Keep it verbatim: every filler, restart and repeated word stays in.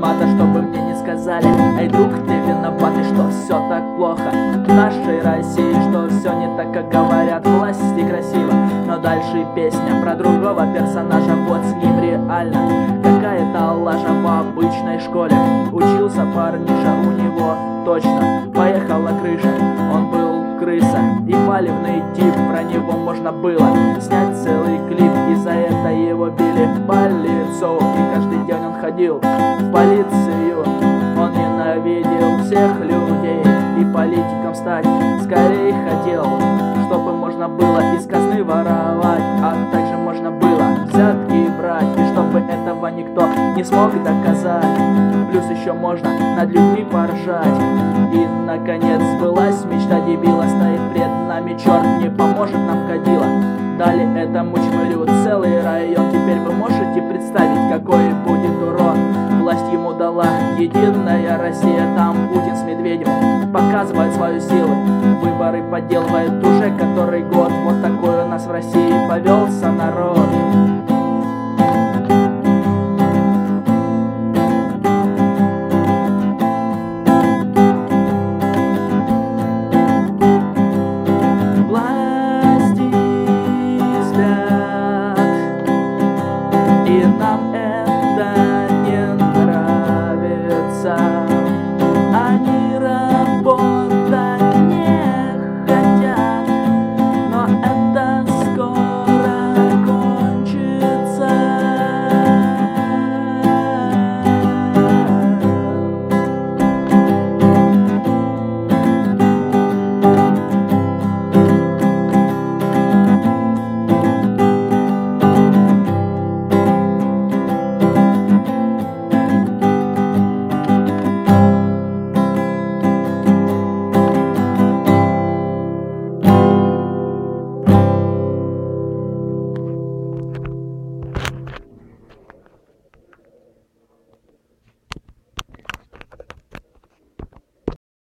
мата, чтобы мне не сказали: эй, друг, ты виноватый, что все так плохо в нашей России, что все не так, как говорят власти красиво. Но дальше песня про другого персонажа, вот с ним реально какая-то лажа. В обычной школе учился парниша, у него точно поехала крыша. Он был крыса и палевный тип, про него можно было снять целый клип. И за это его били по лицу, и каждый день он ходил в полицию. Он ненавидел всех людей и политиком стать скорее хотел, чтобы можно было из казны воровать, а также можно было взятки брать, и чтобы этого никто не смог доказать. Плюс еще можно над людьми поржать. И наконец сбылась мечта дебила, стоит пред нами черт, не поможет нам кадила. Дали этому чмырю целый район. Теперь вы можете представить, какой будет урон. Власть ему дала Единая Россия, там Путин с Медведевым показывает свою силу, выборы подделывает уже который год. Вот такой у нас в России повелся народ.